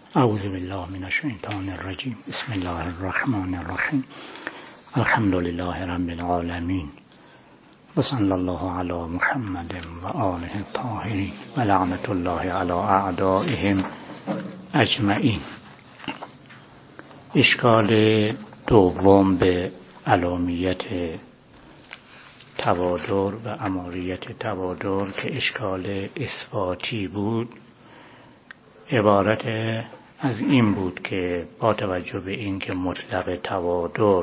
اعوذ بالله من الشیطان الرجیم. بسم الله الرحمن الرحیم. الحمد لله رب العالمین و صلی الله علی محمد و آله الطاهرین و لعنت الله علی اعدائهم اجمعین. اشکال دوم به علامیت توادر و اماریت توادر که اشکال اثباتی بود، عبارت از این بود که با توجه به این که مطلق توادر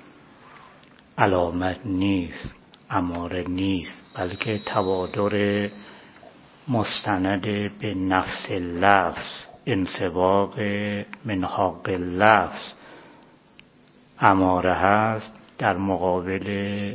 علامت نیست، اماره نیست، بلکه توادر مستند به نفس لفظ، انسباق من حق لفظ اماره هست، در مقابل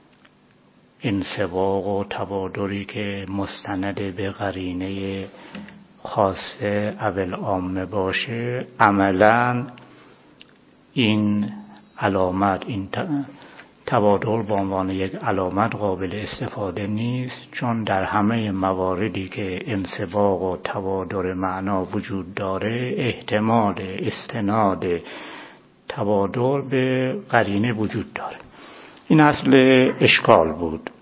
انسباق و توادری که مستند به قرینه خاصه اول عامه باشه، عملاً این علامت، این توادر به عنوان یک علامت قابل استفاده نیست، چون در همه مواردی که انسباق و توادر معنا وجود داره احتمال استناد توادر به قرینه وجود داره. این اصل اشکال بود.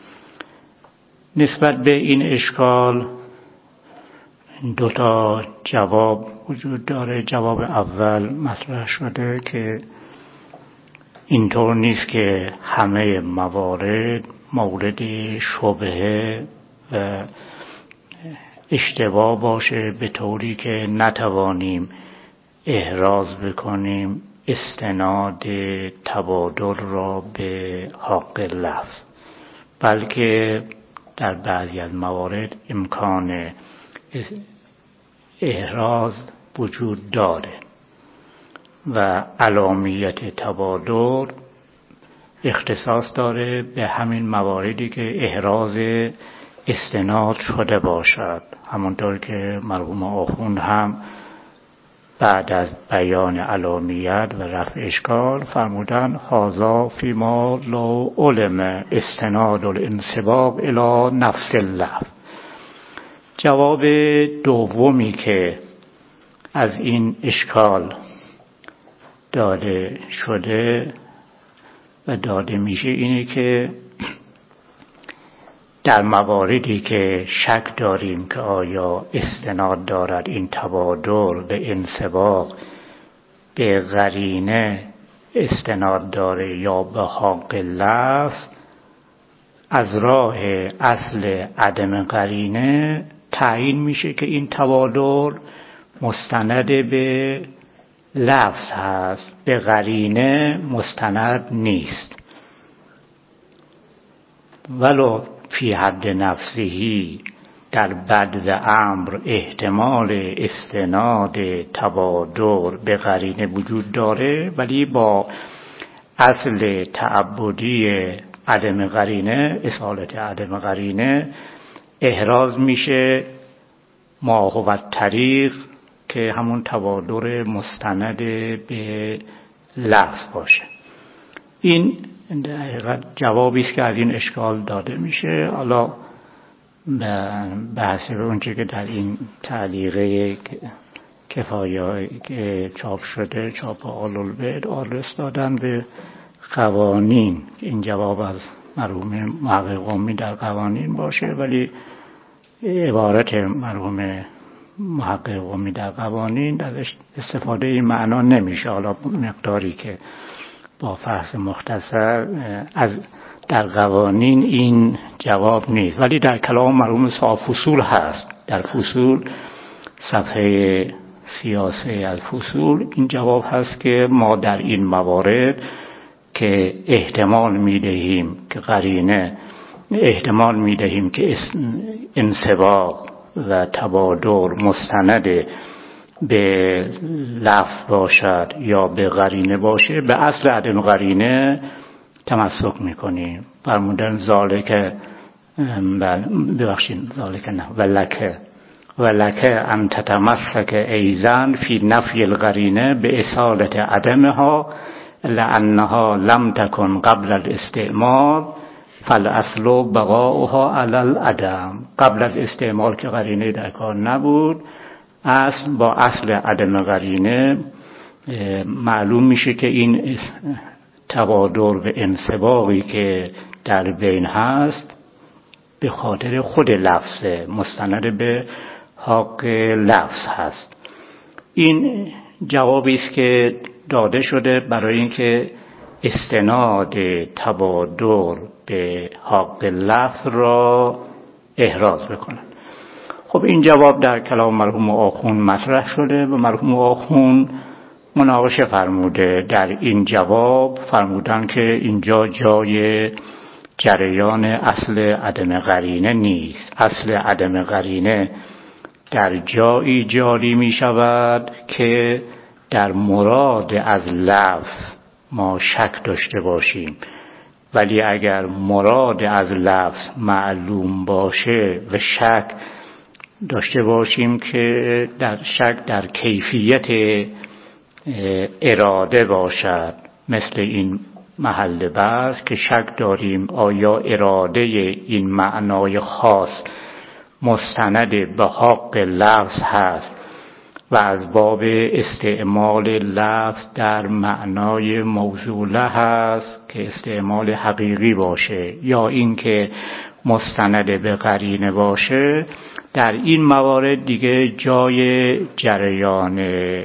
نسبت به این اشکال دو تا جواب وجود داره. جواب اول مطرح شده که اینطور نیست که همه موارد مورد شبهه و اشتباه باشه به طوری که نتوانیم احراز بکنیم استناد توادر را به حق لفظ، بلکه در بعضی از موارد امکان احراز وجود داره و علامیت توادر اختصاص داره به همین مواردی که احراز استناد شده باشد. همونطور که مرحوم آخوند هم بعد از بیان علامیت و رفع اشکال فرمودن هذا فیما لا علم استناد الانسباق الی نفس اللفظ. جواب دومی که از این اشکال داده شده و داده میشه اینه که در مواردی که شک داریم که آیا استناد دارد این توادر به انسباق به قرینه استناد داره یا به حق لفظ، از راه اصل عدم قرینه تعیین میشه که این توادر مستند به لفظ هست، به قرینه مستند نیست. ولو فی حد نفسهی در بدو امر احتمال استناد توادر به قرینه وجود داره، ولی با اصل تعبدی عدم قرینه، اصالت عدم قرینه، احراز میشه ما هو طریق که همون توادر مستند به لفظ باشه. این در حقیقت جوابی است که از این اشکال داده میشه. حالا بحث اونچه که در این تعلیقه کفایه که چاپ شده، چاپ آل البیت آدرس دادن به قوانین. این جواب از مرحوم محقق قمی در قوانین باشه، ولی عبارت مرحوم محقق قمی در قوانین در استفاده این معنا نمیشه. حالا مقداری که با فحص مختصر از در قوانین این جواب نیست، ولی در کلام مرحوم صاحب فصول هست. در فصول صفحه 33 از فصول این جواب هست که ما در این موارد که احتمال میدهیم که قرینه، احتمال میدهیم که انسباق و توادر مستند به لفظ باشد یا به قرینه باشه، به اصل عدم قرینه تمسک میکنیم. فرمودن ذالک، ببخشید ذالک نه، ولکه ان تتمسک ایضا فی نفی القرینه به اصالت عدمها لانها لم تکن قبل الاستعمال فالاصل بقاؤها علی العدم. قبل از استعمال که قرینه در کار نبود، اصل با اصل عدم قرینه معلوم میشه که این تبادر و انسباقی که در بین هست به خاطر خود لفظ مستند به حق لفظ هست. این جوابی است که داده شده برای اینکه استناد تبادر به حق لفظ را احراز بکنن. خب این جواب در کلام مرحوم آخوند مطرح شده و مرحوم آخوند مناقشه فرموده. در این جواب فرمودن که اینجا جای جریان اصل عدم قرینه نیست. اصل عدم قرینه در جایی جاری می شود که در مراد از لفظ ما شک داشته باشیم، ولی اگر مراد از لفظ معلوم باشه و شک داشته باشیم که در شک در کیفیت اراده باشد، مثل این محل بحث که شک داریم آیا اراده این معنای خاص مستند به حق لفظ هست و از باب استعمال لفظ در معنای موصوله هست که استعمال حقیقی باشه، یا اینکه مستند به قرینه باشه. در این موارد دیگه جای جریان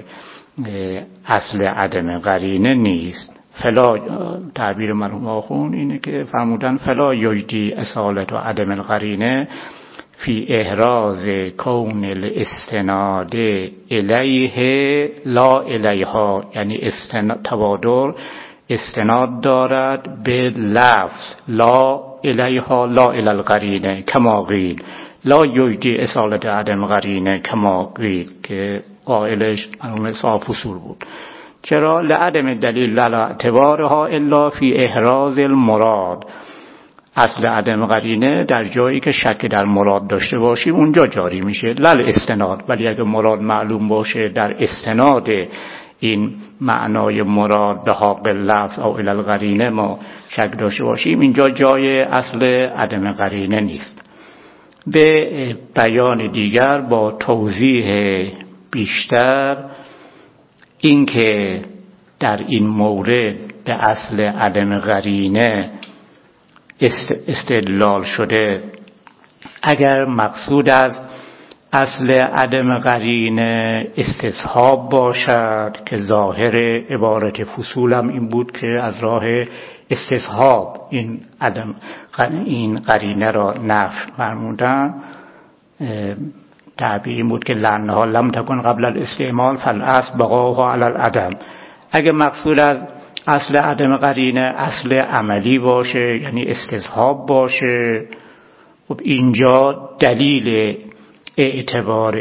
اصل عدم قرینه نیست. فلا، تعبیر مرحوم آخوند اینه که فرمودن فلا یجدی اصالت و عدم القرینه فی احراز کون الاستناد الیه لا الیها، یعنی تبادر استناد دارد به لفظ لا الیها لا الی القرینه کما قیل، لا یجدی اصالت عدم قرینه کما قیل که قائلش مرحوم صاحب اصول بود. چرا؟ لعدم دلیل لا اعتبارها الا فی احراز المراد. اصل عدم قرینه در جایی که شک در مراد داشته باشیم اونجا جاری میشه، لل استناد. ولی اگه مراد معلوم باشه در استناد این معنای مراد به حق لفظ او الی القرینه ما شک داشته باشیم، اینجا جای اصل عدم قرینه نیست. به بیان دیگر با توضیح بیشتر اینکه در این مورد به اصل عدم قرینه استدلال شده، اگر مقصود از اصل عدم قرینه استصحاب باشد که ظاهر عبارت فصول هم این بود که از راه استصحاب این قرینه را نفی فرمودن، تعبیر این بود که لأنها لم تکن قبل الاستعمال فالاصل بقاؤها علی العدم. اگه مقصود از اصل عدم قرینه اصل عملی باشه، یعنی استصحاب باشه، خب اینجا دلیل اعتبار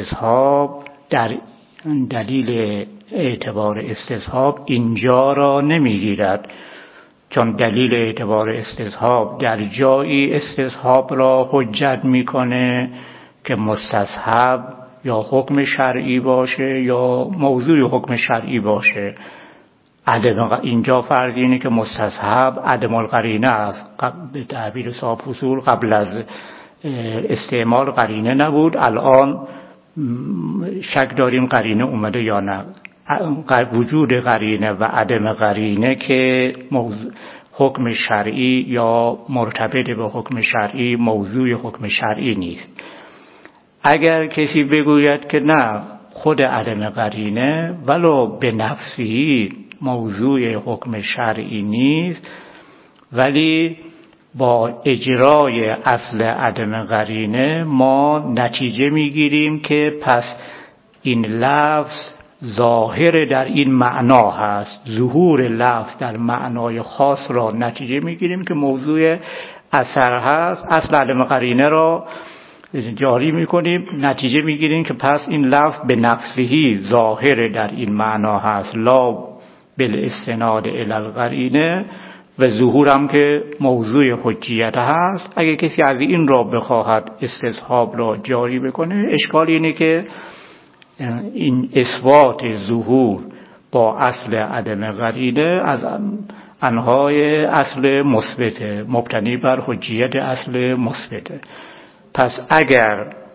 استصحاب اینجا را نمیگیرد، چون دلیل اعتبار استصحاب در جایی استصحاب را حجت میکنه که مستصحب یا حکم شرعی باشه یا موضوع حکم شرعی باشه. اینجا فرض اینه که مستصحب عدم القرینه است. به تعبیر صاحب اصول قبل از استعمال قرینه نبود، الان شک داریم قرینه اومده یا نه. وجود قرینه و عدم قرینه که حکم شرعی یا مرتبط به حکم شرعی موضوع حکم شرعی نیست. اگر کسی بگوید که نه، خود عدم قرینه ولو به نفسی موضوع حکم شرعی نیست، ولی با اجرای اصل عدم قرینه ما نتیجه میگیریم که پس این لفظ ظاهر در این معنا هست، ظهور لفظ در معنای خاص را نتیجه میگیریم که موضوع اثر هست. اصل عدم قرینه را جاری میکنیم، نتیجه میگیریم که پس این لفظ به نفسه ظاهر در این معنا هست، لا بالاستناد الی القرینه، و ظهورم که موضوع حجیت هست. اگه کسی از این را بخواهد استصحاب را جاری بکنه، اشکال اینه که این اثبات ظهور با اصل عدم قرینه از انهای اصل مثبت، مبتنی بر حجیت اصل مثبت. پس اگر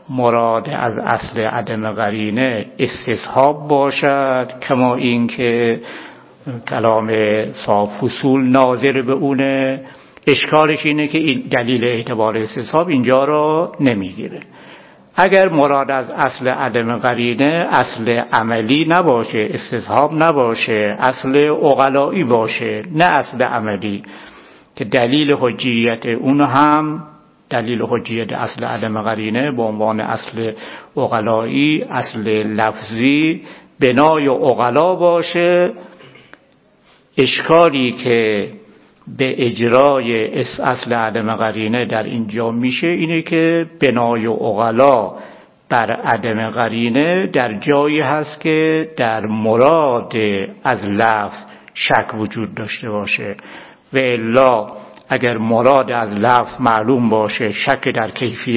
مراد از اصل عدم قرینه استصحاب باشد، کما اینکه کلام صاحب فصول ناظر به اونه. اشکالش اینه که این دلیل اعتبار استصحاب اینجا رو نمیگیره. اگر مراد از اصل عدم قرینه اصل عملی نباشه، استصحاب نباشه، اصل عقلایی باشه، نه اصل عملی، که دلیل حجیت اون هم دلیل حجیت اصل عدم قرینه به عنوان اصل عقلایی، اصل لفظی، بنای عقلا باشه، اشکالی که به اجرای اصل عدم قرینه در اینجا میشه اینه که بنای عقلا بر عدم قرینه در جایی هست که در مراد از لفظ شک وجود داشته باشه، و الا اگر مراد از لفظ معلوم باشه، شک در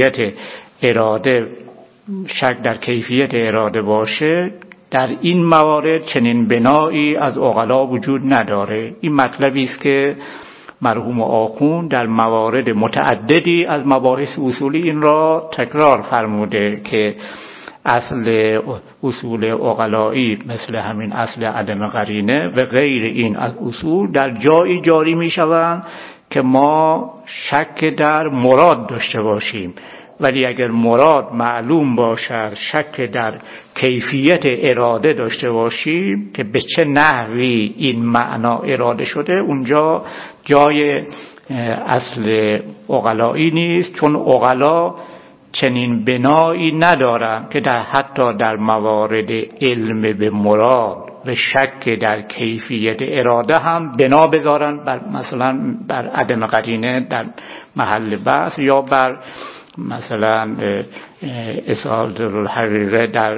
کیفیت اراده باشه، در این موارد چنین بنایی از عقلا وجود نداره. این مطلبی است که مرحوم آخوند در موارد متعددی از مباحث اصولی این را تکرار فرموده که اصل اصول عقلایی مثل همین اصل عدم قرینه و غیر این از اصول در جایی جاری می شوند که ما شک در مراد داشته باشیم، ولی اگر مراد معلوم باشد، شک در کیفیت اراده داشته باشیم که به چه نحوی این معنا اراده شده، اونجا جای اصل عقلایی نیست، چون عقلا چنین بنایی ندارن که حتی در موارد علم به مراد و شک در کیفیت اراده هم بنا بذارن مثلا بر عدم قرینه در محل بحث، یا بر مثلا اصالت الحقیقه در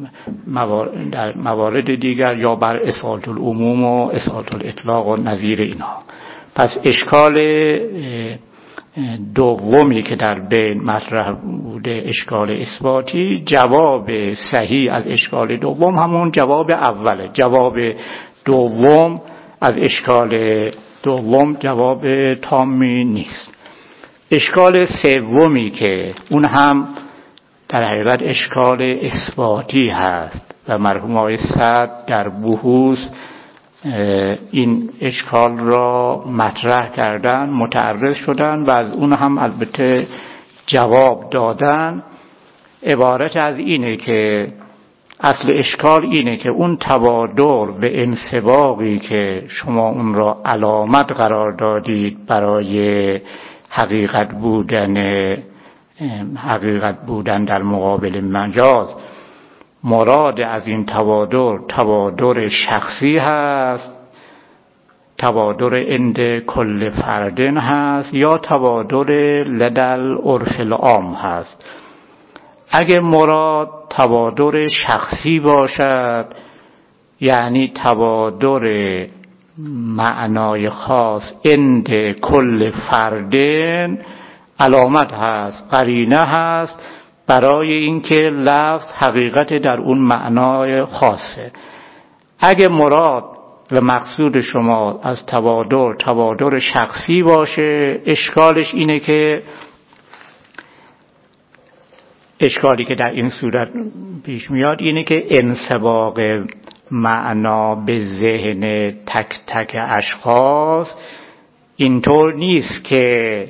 موارد دیگر، یا بر اصالت العموم و اصالت الاطلاق و نظیر اینها. پس اشکال دومی که در بین مطرح بوده، اشکال اثباتی، جواب صحیح از اشکال دوم همون جواب اوله. جواب دوم از اشکال دوم جواب تامی نیست. اشکال سومی که اون هم در حقیقت اشکال اثباتی هست و مرحوم آقای سعد در بحوث این اشکال را مطرح کردن، متعرض شدن و از اون هم البته جواب دادن. عبارت از اینه که اصل اشکال اینه که اون تبادر و انسباقی که شما اون را علامت قرار دادید برای حقیقت بودن در مقابل مجاز، مراد از این تبادر شخصی هست، تبادر عند کل فردن هست، یا تبادر لدل عرف العام هست. اگه مراد تبادر شخصی باشد، یعنی تبادر معنای خاص عند کل فردن، علامت هست، قرینه هست برای اینکه لفظ حقیقت در اون معنای خاصه. اگه مراد و مقصود شما از تبادر شخصی باشه، اشکالش اینه که اشکالی که در این صورت پیش میاد اینه که انسباق معنا به ذهن تک تک اشخاص اینطور نیست که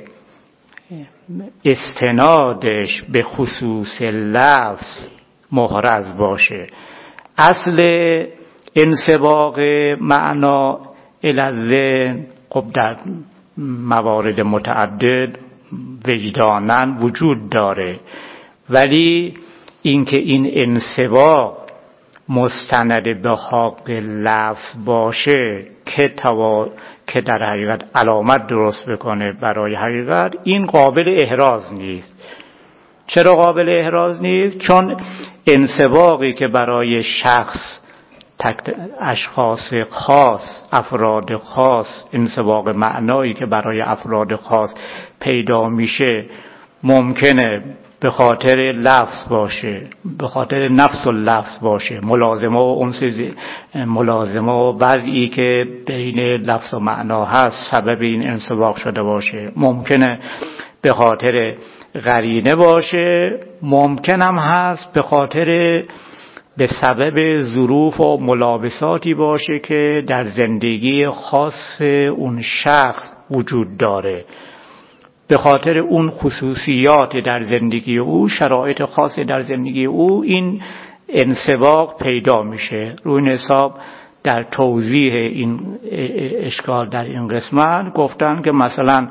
استنادش به خصوص لفظ محرز باشه. اصل انسباق معنا الی الذهن خب در موارد متعدد وجداناً وجود داره، ولی اینکه این انسباق مستند به حق لفظ باشه که در حقیقت علامت درست بکنه برای حقیقت، این قابل احراز نیست. چرا قابل احراز نیست؟ چون انسباقی که برای شخص، اشخاص خاص، افراد خاص، انسباق معنایی که برای افراد خاص پیدا میشه ممکنه به خاطر لفظ باشه، به خاطر نفس اللفظ باشه، ملازمه و وضعی که بین لفظ و معنا هست سبب این انسباق شده باشه. ممکنه به خاطر قرینه باشه، ممکن هم هست به خاطر به سبب ظروف و ملابساتی باشه که در زندگی خاص اون شخص وجود داره، به خاطر اون خصوصیات در زندگی او، شرایط خاص در زندگی او این انسباق پیدا میشه. روی این حساب در توضیح این اشکال در این قسمت گفتن که مثلا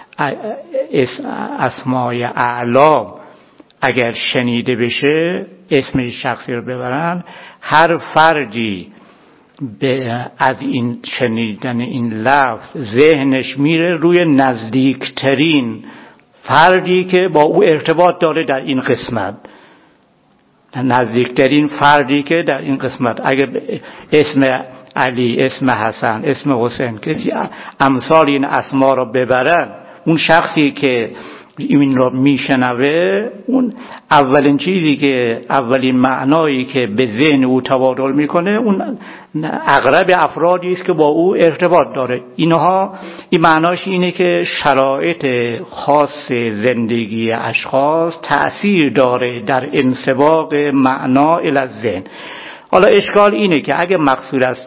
اسمای اعلام اگر شنیده بشه، اسم شخصی رو ببرن، هر فردی از این شنیدن این لفظ ذهنش میره روی نزدیکترین فردی که با او ارتباط داره در این قسمت، نزدیکترین فردی که در این قسمت. اگر اسم علی، اسم حسن، اسم حسین، کسی امثال این اسما رو ببرن، اون شخصی که این رو میشنوه، اون اولین چیزی که، اولین معنایی که به ذهن او تبادر میکنه، اون اغلب افرادی است که با او ارتباط داره. اینها این معناش اینه که شرایط خاص زندگی اشخاص تأثیر داره در انسباق معنا الی ذهن. حالا اشکال اینه که اگه مقصود از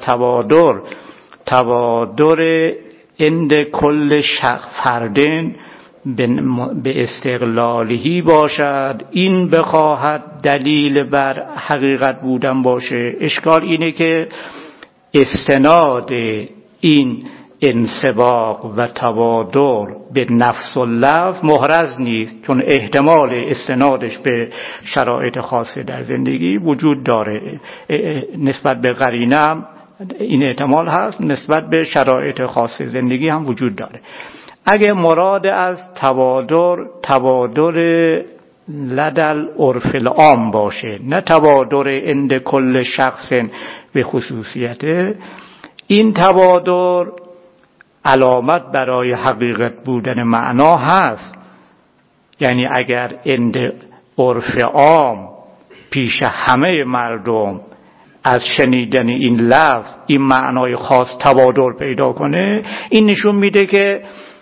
تبادر عند کل فردن به استقلالهی باشد، این بخواهد دلیل بر حقیقت بودن باشه، اشکال اینه که استناد این انسباق و تبادر به نفس و لفظ محرز نیست، چون احتمال استنادش به شرایط خاصه در زندگی وجود داره. نسبت به قرینه این احتمال هست، نسبت به شرایط خاص زندگی هم وجود داره. اگه مراد از تبادر لدل عرف العام باشه، نه تبادر عند کل شخص به خصوصیته، این تبادر علامت برای حقیقت بودن معنا هست. یعنی اگر عند عرف عام پیش همه مردم از شنیدن این لفظ این معنای خاص تبادر پیدا کنه، این نشون میده که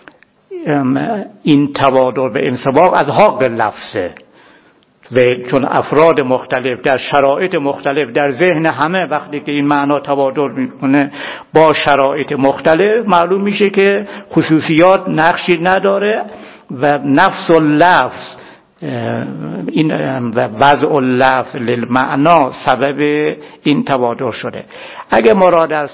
این تبادر و انسباق از حق لفظه، و چون افراد مختلف در شرایط مختلف در ذهن همه وقتی که این معنا تبادر میکنه با شرایط مختلف، معلوم میشه که خصوصیات نقشی نداره و نفس اللفظ این و وضع اللفظ للمعنا سبب این تبادر شده. اگه مراد از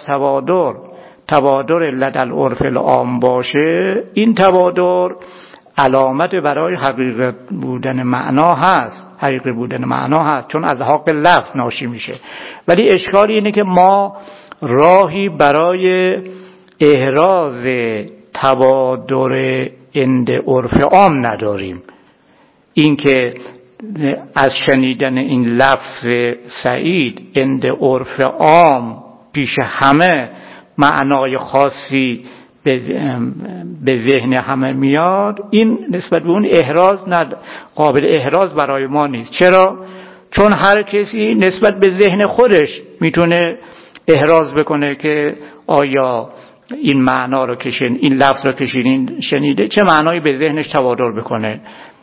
تبادر لدل عرف العام باشه، این تبادر علامت برای حقیقت بودن معنا هست، حقیقی بودن معنا هست، چون از حق لفظ ناشی میشه. ولی اشکال اینه که ما راهی برای احراز تبادر عند عرف عام نداریم. این که از شنیدن این لفظ سعید عند عرف عام پیش همه معنای خاصی به ذهن همه میاد، این نسبت به اون قابل احراز برای ما نیست. چرا؟ چون هر کسی نسبت به ذهن خودش میتونه احراز بکنه که آیا این معنا رو این لفظ رو شنیده چه معنایی به ذهنش تبادر بکنه.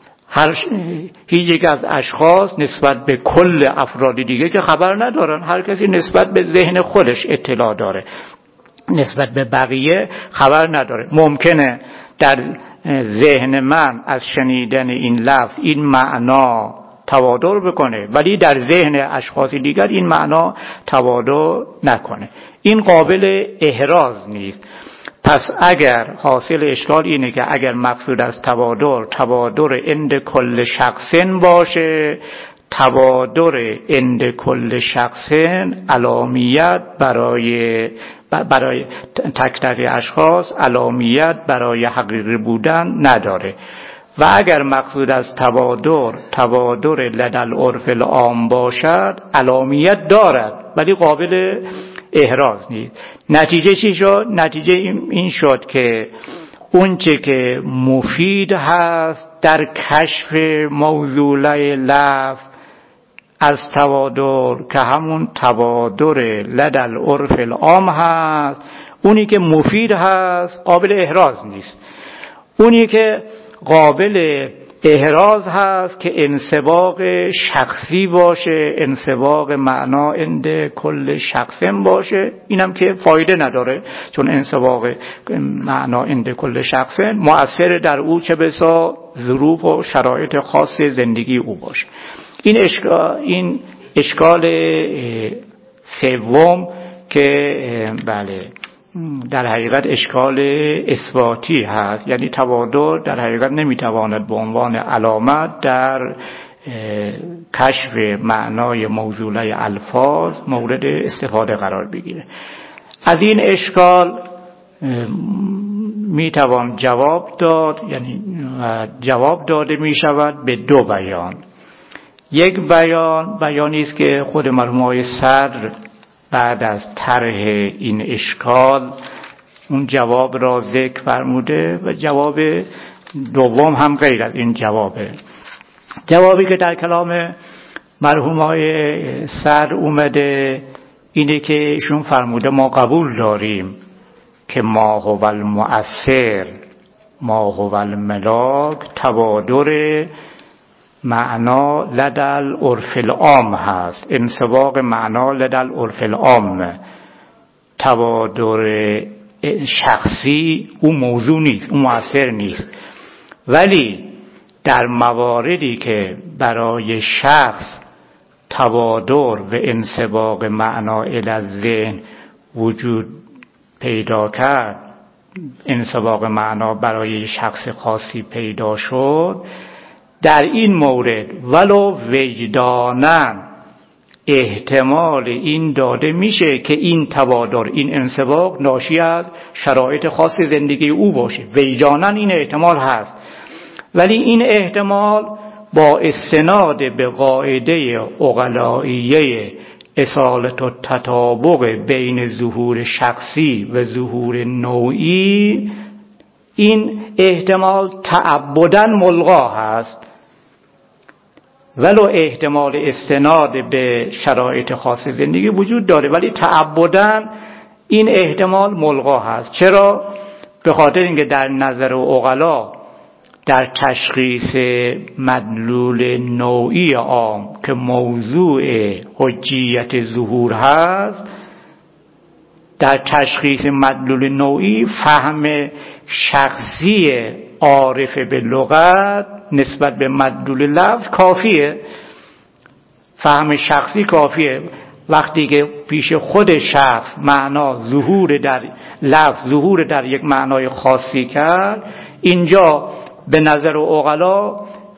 هیچ یک از اشخاص نسبت به کل افراد دیگه که خبر ندارن، هر کسی نسبت به ذهن خودش اطلاع داره، نسبت به بقیه خبر نداره. ممکنه در ذهن من از شنیدن این لفظ این معنا تبادر بکنه، ولی در ذهن اشخاص دیگر این معنا تبادر نکنه. این قابل احراز نیست. پس اگر حاصل اشکال اینه که اگر مقصود از تبادر عند کل شخصن باشه، تبادر عند کل شخصن علامیت برای تک تک اشخاص علامیت برای حقیقی بودن نداره. و اگر مقصود از تبادر لدل عرف العام باشد، علامیت دارد ولی قابل احراز نیست. نتیجه چی شد؟ نتیجه این شد که اونچه که مفید هست در کشف موضوعه لفظ از تبادر، که همون تبادر لدل عرف العام هست، اونی که مفید هست قابل احراز نیست. اونی که قابل احراز هست که انسباق شخصی باشه، انسباق معنا عند کل شخصم باشه. اینم که فایده نداره، چون انسباق معنا عند کل شخصم مؤثر در او چه بسا ظروف و شرایط خاص زندگی او باشه. این اشکال سوم که بله در حقیقت اشکال اثباتی هست، یعنی تبادر در حقیقت نمیتواند به عنوان علامت در کشف معنای موزوله الفاظ مورد استفاده قرار بگیره. از این اشکال میتوان جواب داد، یعنی جواب داده میشود به دو بیان. یک بیانی است که خود مرحوم آقای صدر بعد از طرح این اشکال اون جواب را ذکر فرموده و جواب دوم هم غیر از این جوابه. جوابی که در کلام مرحوم آقای صدر اومده اینه که ایشون فرموده ما قبول داریم که ما هو المؤثر ما هو الملاک تبادر معنا لدل عرف العام هست، انسباق معنا لدل عرف العام. تبادر شخصی او موضوع نیست، او مؤثر نیست، ولی در مواردی که برای شخص تبادر و انسباق معنا الی الذهن وجود پیدا کرد، انسباق معنا برای شخص خاصی پیدا شد، در این مورد ولو وجدانن احتمال این داده میشه که این تبادر، این انسباق ناشی از شرایط خاص زندگی او باشه. وجدانن این احتمال هست، ولی این احتمال با استناد به قاعده عقلائیه اصالت و تطابق بین ظهور شخصی و ظهور نوعی، این احتمال تعبداً ملغا هست. ولو احتمال استناد به شرایط خاص زندگی وجود داره، ولی تعبداً این احتمال ملغا هست. چرا؟ به خاطر اینکه در نظر عقلا در تشخیص مدلول نوعی عام که موضوع حجیت ظهور هست، در تشخیص مدلول نوعی فهم شخصی عارف به لغت نسبت به مدلول لفظ کافیه. فهم شخصی کافیه. وقتی که پیش خود شخص معنا ظهور در لفظ ظهور در یک معنای خاصی کرد، اینجا به نظر عقلا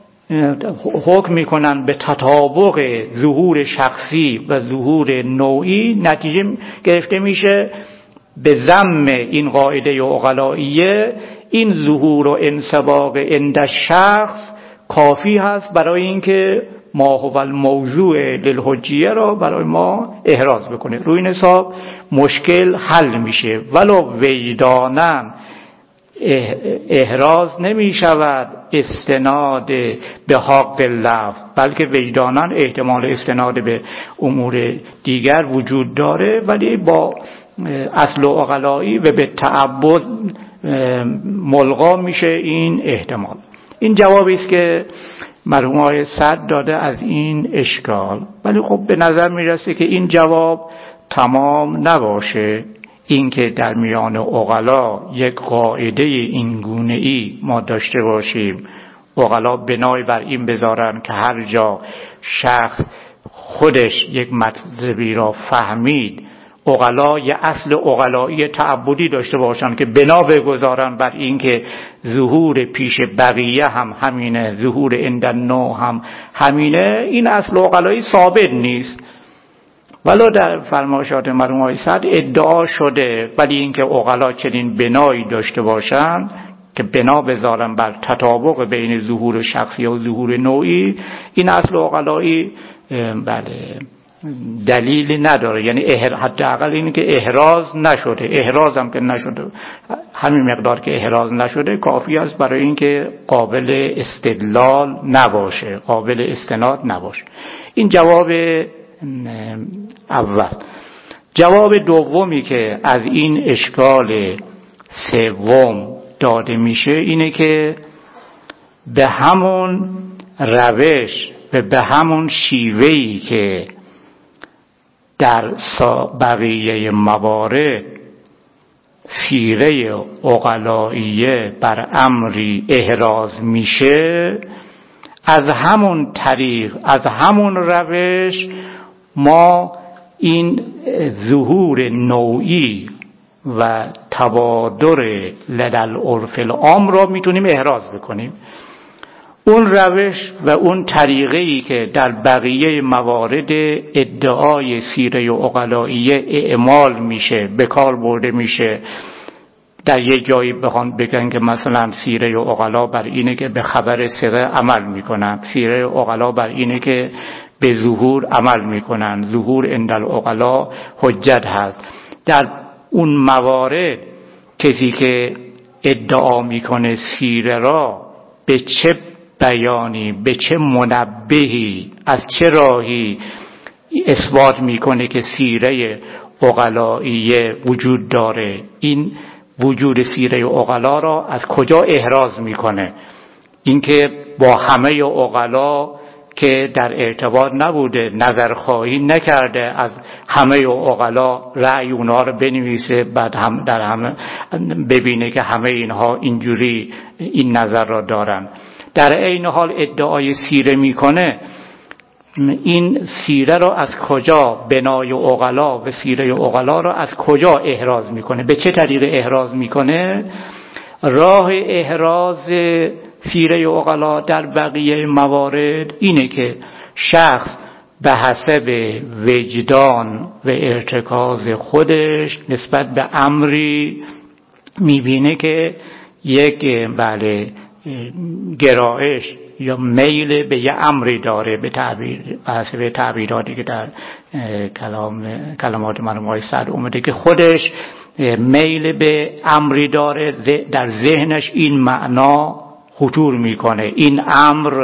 حکم میکنن به تطابق ظهور شخصی و ظهور نوعی، نتیجه گرفته میشه به ضم این قاعده عقلائیه این ظهور و انسباق عند شخص کافی هست برای اینکه ما هو الموضوع للحجیه را برای ما احراز بکنه. روی این حساب مشکل حل میشه. ولو وجدانن احراز نمی شود استناد به حق لفظ، بلکه وجدانن احتمال استناد به امور دیگر وجود داره، ولی با اصل عقلایی و به تعبد ملغا میشه این احتمال. این جوابی است که مرحوم آقای صدر داده از این اشکال. ولی خب به نظر میرسه که این جواب تمام نباشه. این که در میان عقلا یک قاعده این گونه‌ای ما داشته باشیم، عقلا بنای بر این بذارن که هر جا شخص خودش یک مطلبی را فهمید، عقلا یه اصل عقلایی تعبدی داشته باشن که بنا بگذارن بر این که ظهور پیش بقیه هم همینه، ظهور عند النوع هم همینه، این اصل عقلایی ثابت نیست. ولو در فرمایشات مرحوم آقای صدر ادعا شده، ولی اینکه عقلا چنین بنایی داشته باشن که بنا بذارن بر تطابق بین ظهور شخصی و ظهور نوعی، این اصل عقلایی بله دلیلی نداره. یعنی حداقل اینه که احراز نشده، احراز هم که نشده، همین مقدار که احراز نشده کافی است برای اینکه قابل استدلال نباشه، قابل استناد نباشه. این جواب اول. جواب دومی که از این اشکال سوم داده میشه اینه که به همون روش و به همون شیوهی که در بقیه موارد خیره عقلائیه بر امری احراز میشه، از همون طریق، از همون روش ما این ظهور نوعی و تبادر لدل عرف العام را میتونیم احراز بکنیم. اون روش و اون طریقه‌ای که در بقیه موارد ادعای سیره عقلائیه اعمال میشه، به کار برده میشه، در یک جایی بخوان بگن که مثلا سیره عقلا بر اینه که به خبر ثقه عمل میکنن، سیره عقلا بر اینه که به ظهور عمل میکنن، ظهور عند العقلا حجت هست. در اون موارد کسی که ادعا میکنه سیره را به چه بیانی، به چه منبهی، از چه راهی اثبات میکنه که سیره عقلائیه وجود داره، این وجود سیره عقلا را از کجا احراز میکنه؟ اینکه با همه عقلا که در ارتباط نبوده، نظرخواهی نکرده از همه عقلا رأی اونها رو بنویسه، بعد هم در همه ببینه که همه اینها اینجوری این نظر را دارن. در این حال ادعای سیره میکنه، این سیره را از کجا، بنای عقلا و سیره عقلا را از کجا احراز میکنه؟ به چه طریق احراز میکنه؟ راه احراز سیره عقلا در بقیه موارد اینه که شخص به حسب وجدان و ارتکاز خودش نسبت به امری میبینه که یک گرایش یا میل به یه امری داره، به حسب تعبیراتی که در کلمات مرحوم آقای سعد اومده که خودش میل به امری داره، در ذهنش این معنا خطور میکنه، این امر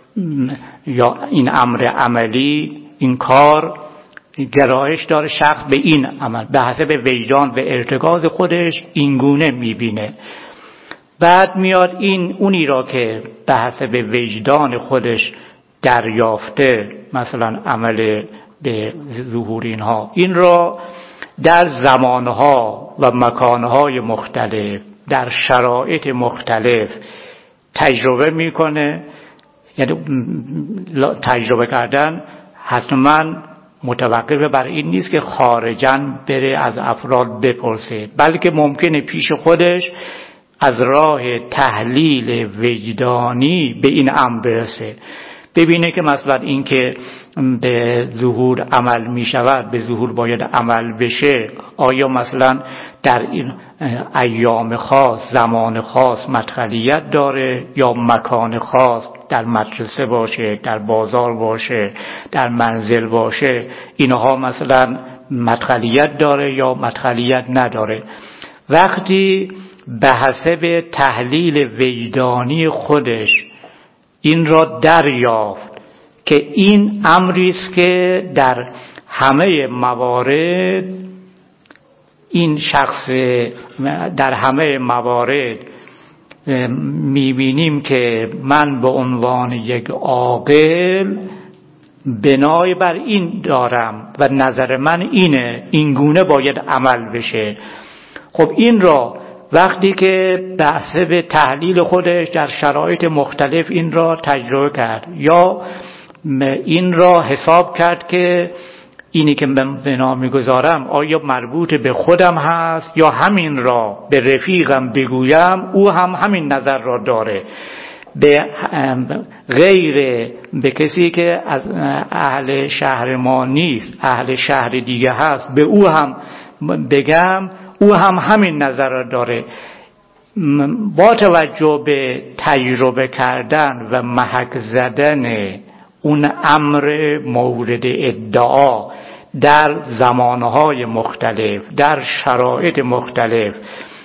یا این امر عملی، این کار گرایش داره شخص به این عمل، به حسب وجدان و ارتکاز خودش اینگونه میبینه. بعد میاد این اونی را که به حسب وجدان خودش دریافته، مثلا عمل به ظهور اینها، این را در زمانها و مکانهای مختلف، در شرایط مختلف تجربه میکنه. یعنی تجربه کردن حتما متوقف بر این نیست که خارجاً بره از افراد بپرسه، بلکه ممکنه پیش خودش از راه تحلیل وجدانی به این امر برسه، ببینه که مثلا این که به ظهور عمل می شود، به ظهور باید عمل بشه، آیا مثلا در این ایام خاص، زمان خاص مدخلیت داره یا مکان خاص، در مدرسه باشه، در بازار باشه، در منزل باشه، اینها مثلا مدخلیت داره یا مدخلیت نداره. وقتی به حسب تحلیل وجدانی خودش این را دریافت که این امری است که در همه موارد این شخص، در همه موارد میبینیم که من به عنوان یک عاقل بنای بر این دارم و نظر من اینه، اینگونه باید عمل بشه. خب این را وقتی که به حسب تحلیل خودش در شرایط مختلف این را تجربه کرد یا این را حساب کرد که اینی که به نام میگذارم آیا مربوط به خودم هست یا همین را به رفیقم بگویم او هم همین نظر را داره، به غیر به کسی که از اهل شهر ما نیست، اهل شهر دیگه هست، به او هم بگم او هم همین نظر را داره. با توجه به تجربه کردن و محک زدن اون امر مورد ادعا در زمانهای مختلف، در شرایط مختلف،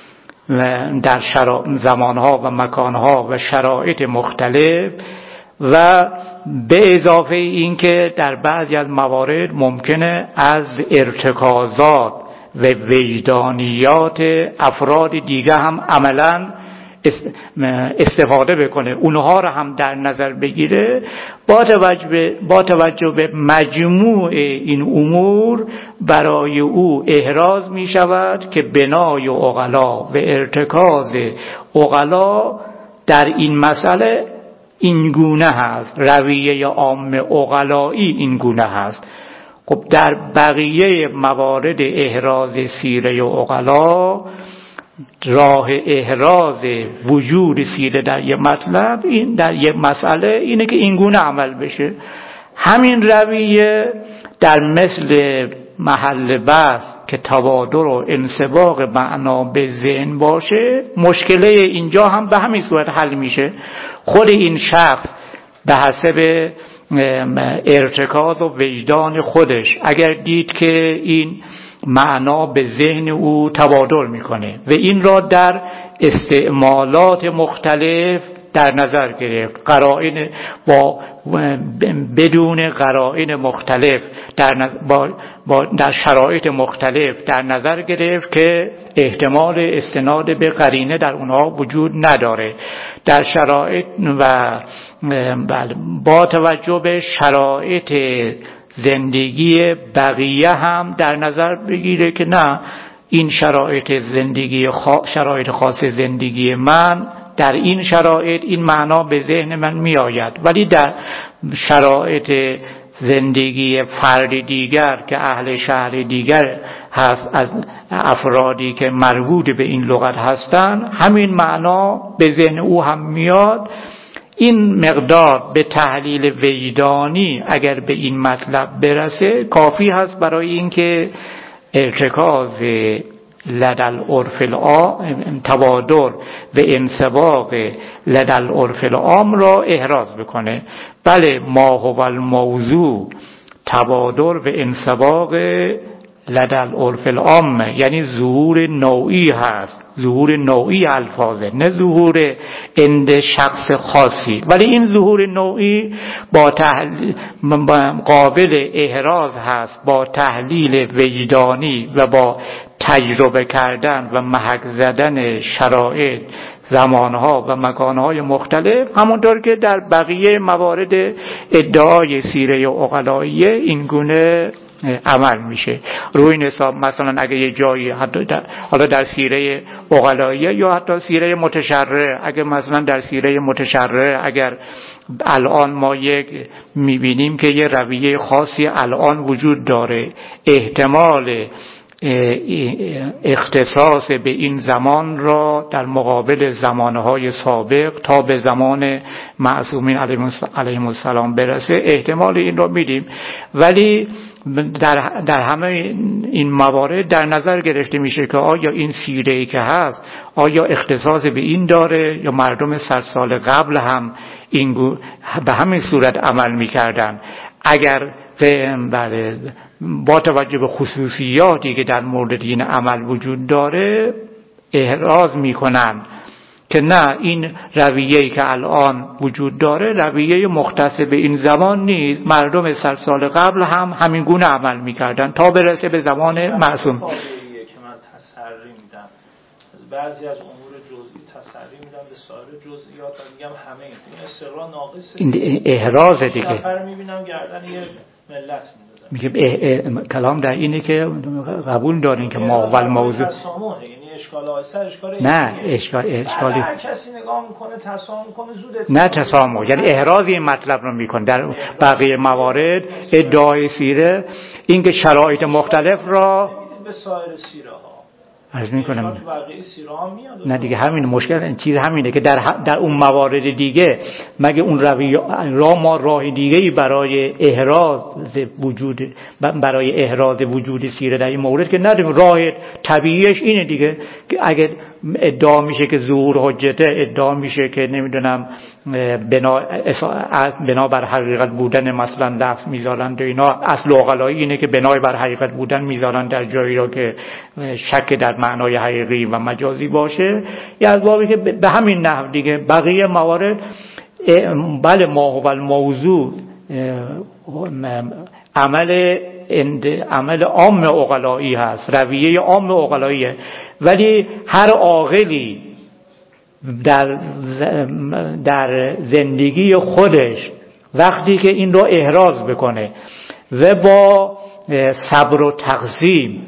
در زمانها و مکانها و شرایط مختلف، و به اضافه این که در بعضی از موارد ممکنه از ارتکازات و وجدانیات افراد دیگه هم عملاً استفاده بکنه، اونها رو هم در نظر بگیره، با توجه به مجموع این امور برای او احراز می شود که بنای عقلا و ارتکاز عقلا در این مسئله این گونه هست، رویه عام عقلایی این گونه هست. خب در بقیه موارد احراز سیره عقلا، راه احراز وجود سیره در یک مطلب، این در یک مسئله اینه که این گونه عمل بشه. همین رویه در مثل محل بحث که تبادر و انسباق معنا به ذهن باشه، مشکله اینجا هم به همین صورت حل میشه. خود این شخص به حسب ارتکاز و وجدان خودش اگر دید که این معنا به ذهن او تبادر میکنه و این را در استعمالات مختلف در نظر گرفت، قرائن بدون قرائن مختلف در شرایط مختلف در نظر گرفت که احتمال استناد به قرینه در اونها وجود نداره، در شرایط و با توجه به شرایط زندگی بقیه هم در نظر بگیره که نه، این شرایط خاص زندگی من، در این شرایط این معنا به ذهن من می آید، ولی در شرایط زندگی فرد دیگر که اهل شهر دیگر هست، از افرادی که مربوط به این لغت هستند، همین معنا به ذهن او هم میاد. این مقدار به تحلیل وجدانی اگر به این مطلب برسه کافی هست برای اینکه ارتکاز لدل عرف العام، تبادر و انسباق لدل عرف العام را احراز بکنه. بله، ما هو الموضوع تبادر و انسباق لدل عرف العام، یعنی ظهور نوعی هست، ظهور نوعی الفاظه، نه ظهور عند شخص خاصی، ولی این ظهور نوعی با قابل احراز هست با تحلیل وجدانی و با تجربه کردن و محک زدن شرایط، زمانها و مکانهای مختلف، همونطور که در بقیه موارد ادعای سیره عقلاییه این گونه عمل میشه. روی این حساب مثلا اگه یه جایی حالا در سیره عقلاییه یا حتی سیره متشرع، اگه مثلا در سیره متشرع اگر الان ما میبینیم که یه رویه خاصی الان وجود داره، احتمال اختصاص به این زمان را در مقابل زمانهای سابق تا به زمان معصومین علیهم السلام برسه، احتمال این را میدیم، ولی در همه این موارد در نظر گرفته میشه که آیا این سیره‌ای که هست آیا اختصاص به این داره یا مردم 100 سال قبل هم به همین صورت عمل میکردن. اگر با توجه به خصوصیاتی که در مورد این عمل وجود داره احراز میکنن که نه، این رویه‌ای که الان وجود داره رویه مختص به این زمان نیست، مردم 100 سال قبل هم همین گونه عمل میکردن تا برسه به زمان معصوم. که من تسری میدم از بعضی از امور جزئی، تسری میدم به سایر جزئیات و میگم همه این استقرار ناقصه، این احراز دیگه. سفر میبینم گردن یه ملت میگه کلام در اینه که قبول دارین که ما اول موضوع تسامحه، یعنی اشکال آیسر اشکال نه اشکالی هر کسی نگاه میکنه تسامح کنه زود نه تسامح، یعنی احراز این مطلب رو میکنه. در بقیه موارد ادعای سیره این که شرایط مختلف را به سایر سیره ها عرض میکنم، تو بقیه سیره ها میاد. نه دیگه همین مشکل، این چیز همینه که در اون موارد دیگه مگه اون ما راه دیگه‌ای برای احراز وجود سیره در این مورد که نداریم. راه طبیعیش اینه دیگه که اگه ادعا میشه که ظهور حجته، ادعا میشه که نمیدونم بنا بر حقیقت بودن مثلا لفظ میذارن و اینا، اصل عقلایی اینه که بنای بر حقیقت بودن میذارن در جایی را که شک در معنای حقیقی و مجازی باشه، یا از بابی که به همین نحو دیگه بقیه موارد بله ما هو الموضوع عمل عام عقلایی هست، رویه عام عقلاییه، ولی هر عاقلی در زندگی خودش وقتی که این رو احراز بکنه و با صبر و تقسیم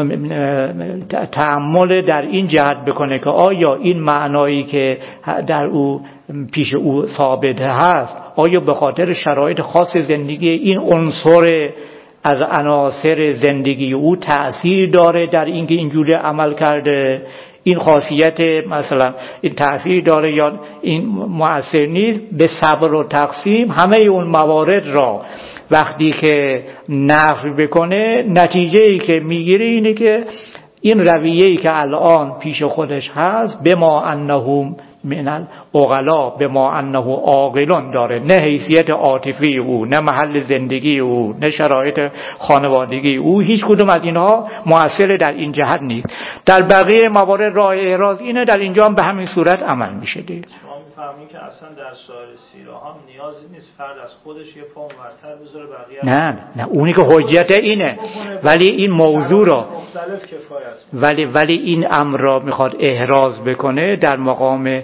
تأمل در این جهت بکنه که آیا این معنایی که در او پیش او ثابت هست آیا به خاطر شرایط خاص زندگی این عنصر از عناصر زندگی او تأثیر داره در اینکه اینجوری عمل کرده، این خاصیت مثلا این تأثیر داره یا این مؤثر نیست. به صبر و تقسیم همه اون موارد را وقتی که نفی بکنه نتیجه‌ای که میگیره اینه که این رویه‌ای که الان پیش خودش هست بما انه من العقلا بما انه عاقلون داره، نه حیثیت عاطفی او، نه محل زندگی او، نه شرایط خانوادگی او، هیچ کدوم از اینها مؤثر در این جهت نیست. در بقیه موارد راه احراز اینه، در اینجا هم به همین صورت عمل میشه دیگه. میفهمین که اصلا در سایر سیره هم نیازی نیست فرد از خودش یه پا اونورتر بذاره بقیه. نه اونی که حجت اینه، ولی این موضوع را ولی این امر را میخواد احراز بکنه در مقام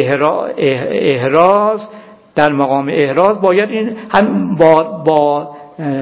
احراز در مقام احراز باید این هم با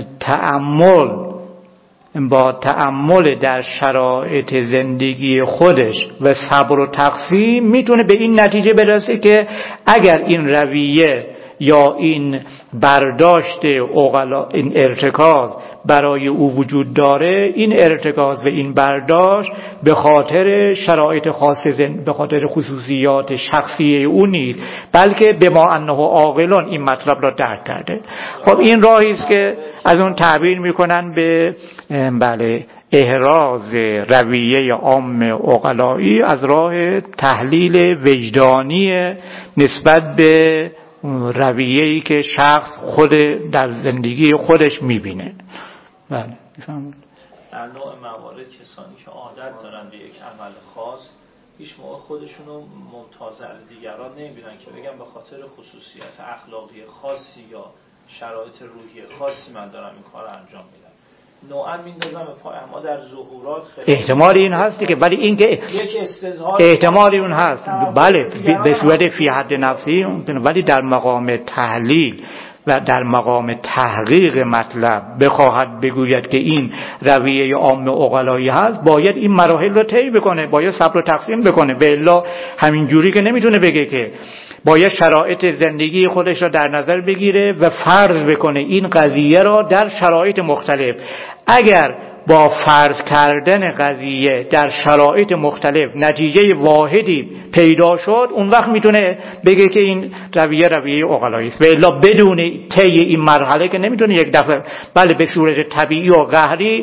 تأمل در شرایط زندگی خودش و صبر و تقسیم میتونه به این نتیجه برسه که اگر این رویه یا این برداشت عقلا، این ارتکاز برای او وجود داره، این ارتکاز و این برداشت به خاطر شرایط خاص به خاطر خصوصیات شخصی او نیست، بلکه بما انه عاقلون این مطلب را درک کرده. خب این راهی است که از اون تعبیر میکنن به احراز رویه عام عقلایی از راه تحلیل وجدانی نسبت به رویه‌ای که شخص خود در زندگی خودش میبینه. بله میفهمید. در نوع موارد کسانی که عادت دارن به یک عمل خاص هیچ موقع خودشونو ممتاز از دیگران نمیبینن که بگن به خاطر خصوصیت اخلاقی خاصی یا شرایط روحی خاصی من دارم این کار انجام میدم. نوعا میندازم به پای، اما در ظهورات خیلی احتمال این هست که ولی این که احتمالی اون هست، بله به صورت فی حد نفسی، ولی در مقام تحلیل و در مقام تحقیق مطلب بخواهد بگوید که این رویه عام عقلایی هست، باید این مراحل رو طی بکنه، باید صبر و تقسیم بکنه. به الا همین جوری که نمیتونه بگه که باید شرایط زندگی خودش را در نظر بگیره و فرض بکنه این قضیه را در شرایط مختلف. اگر با فرض کردن قضیه در شرایط مختلف نتیجه واحدی پیدا شد، اون وقت میتونه بگه که این رویه عقلایی است. و الا بدون طی این مرحله که نمیتونه یک دفعه بله به صورت طبیعی و قهری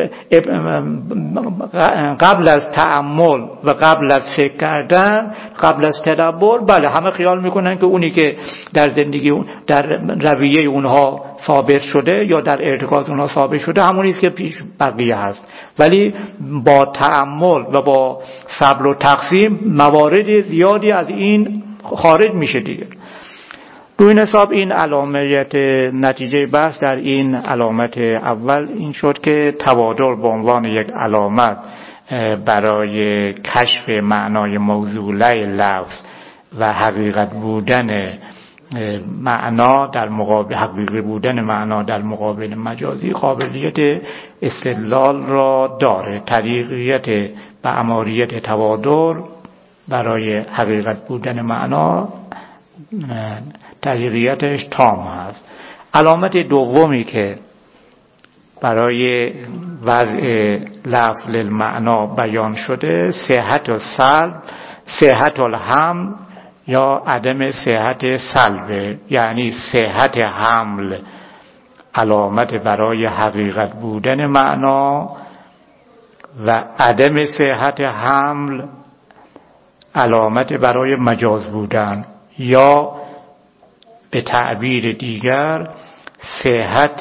قبل از تأمل و قبل از فکر کردن، قبل از تدبر، بله همه خیال میکنن که اونی که در زندگی در رویه اونها ثابت شده یا در ارتکاز اونها ثابت شده همونی است که پیش بقیه هست. ولی با تأمل و با صبر و تقسیم موارد زیادی از این خارج میشه دیگه. دو این حساب این علامت نتیجه بحث در این علامت اول این شد که توادر به عنوان یک علامت برای کشف معنای موزوله لفظ و حقیقت بودن معنا در مقابل حقیقی بودن معنا در مقابل مجازی قابلیت استدلال را داره. طریقیت و اماریت توادر برای حقیقت بودن معنا طریقیتش تام هست. علامت دومی که برای وضع لفظ للمعنا بیان شده صحت و سلب، صحت الحمل یا عدم صحت سلب، یعنی صحت حمل علامت برای حقیقت بودن معنا و عدم صحت حمل علامت برای مجاز بودن، یا به تعبیر دیگر صحت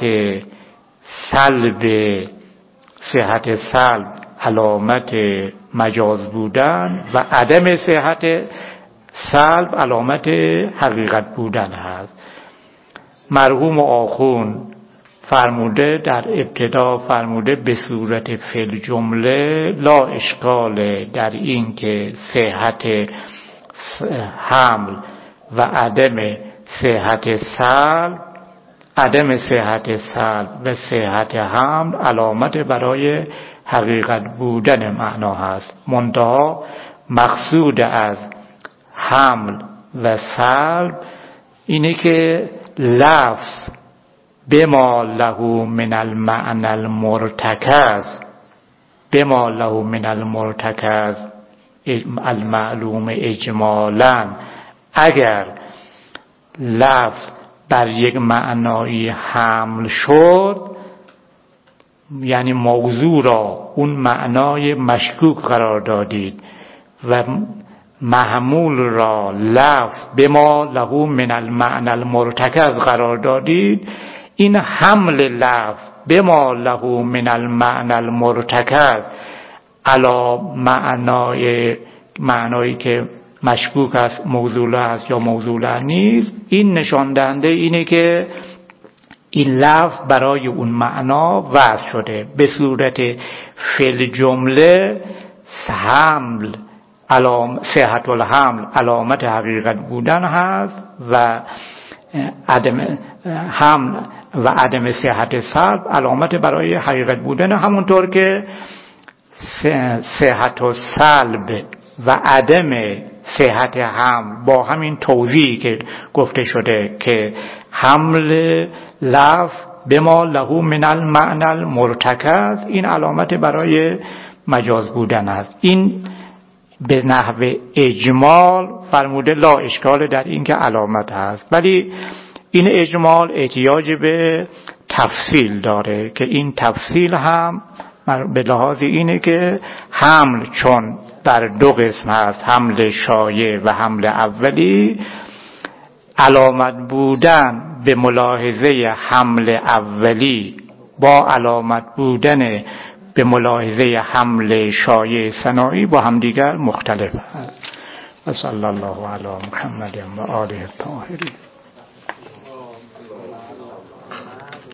سلب علامت مجاز بودن و عدم صحت سلب علامت حقیقت بودن هست. مرحوم آخوند فرموده در ابتدا فرموده به صورت فی الجمله لا اشکال در این که صحت حمل و عدم صحت سلب، عدم صحت سلب و صحت حمل علامت برای حقیقت بودن معنا هست. منتها مقصود از حمل و سلب اینه که لفظ بما له من المعنى المرتکز، بما له من المرتکز المعلوم اجمالا، اگر لفظ بر یک معنایی حمل شد، یعنی موضوع را اون معنای مشکوک قرار دادید و محمول را لفظ بما له من المعنى المرتکز قرار دادید، این حمل لفظ بما له من المعنى المرتکز علی معنایی که مشکوک است، موضوع است یا موضوع نیست، این نشان دهنده اینه که این لفظ برای اون معنا وضع شده. به صورت فعل جمله حمل صحت الحمل علامت حقیقت بودن هست و عدم حمل و عدم صحت سلب علامت برای حقیقت بودن، همونطور که صحت و سلب و عدم صحت حمل با همین توضیحی که گفته شده که حمل لفظ بما له من المعنى المرتکز این علامت برای مجاز بودن است. این به نحو اجمال فرموده لا اشکال در این که علامت هست، ولی این اجمال احتیاج به تفصیل داره که این تفصیل هم به لحاظ اینه که حمل چون در دو قسم هست، حمل شایع و حمل اولی، علامت بودن به ملاحظه حمل اولی با علامت بودن به ملاحظه حمل شایع ثنایی با همدیگر مختلف هست. صلی الله علی محمد و آله الطاهرین.